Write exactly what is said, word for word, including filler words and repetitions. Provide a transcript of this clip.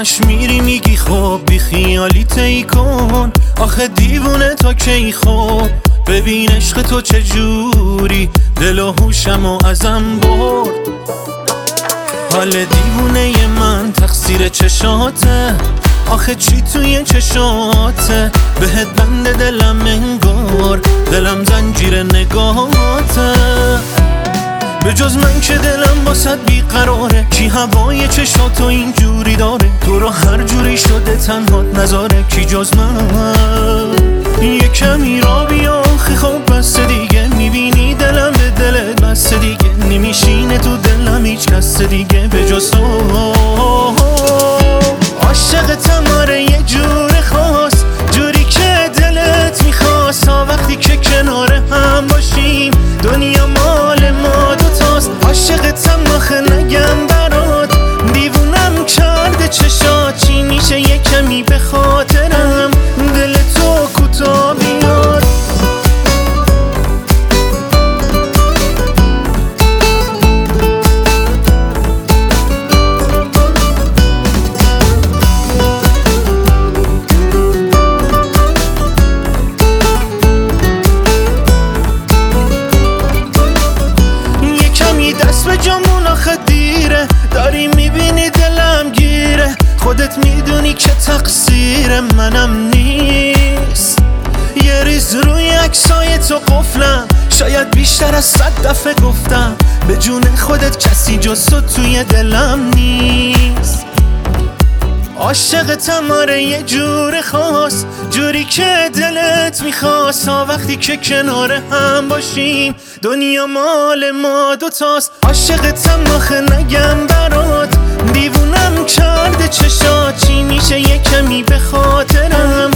همش میری میگی خب بی خیالی تی کن، آخه دیوونه تا کی خب ببین عشق تو چجوری دل و هوشمو ازم برد. حال دیوونه من تقصیر چشاته، آخه چی توی چشاته بهت بند دلم انگار، دلم زنجیر نگاهاته. به جز من که دلم واسد بیقراره، کی هوای چشاتو اینجوری داره، تو رو هر جوری شده تنهات نذاره، کی جز من. یه کمی را بیا آخه خب بس دیگه، میبینی دلم به دلت بس دیگه، نمیشینه تو دلم هیچ کس دیگه به جز تو. عاشقتم آره یه جور خاص، جوری که دلت میخواست، تا وقتی که کنار هم باشیم دنیا مال ما دوتاست. عاشقتم آخه نگم برات، دیوونم کرده چشات، چی میشه یه کمی به خاطرم دل تو کوتا بیاد. دست به جامون آخه دیره، داری میبینی دلم گیره، خودت میدونی که تقصیر منم نیست. یه ریز روی عکسای تو قفلم، شاید بیشتر از صد دفعه گفتم، به جون خودت کسی جز تو توی دلم نیست. عاشقتم آره یه جور خاص، جوری که دلت میخواست، تا وقتی که کنار هم باشیم دنیا مال ما دوتاست. عاشقتم آخه نگم برات، دیوونم کرده چشات، چی میشه یه کمی به خاطرم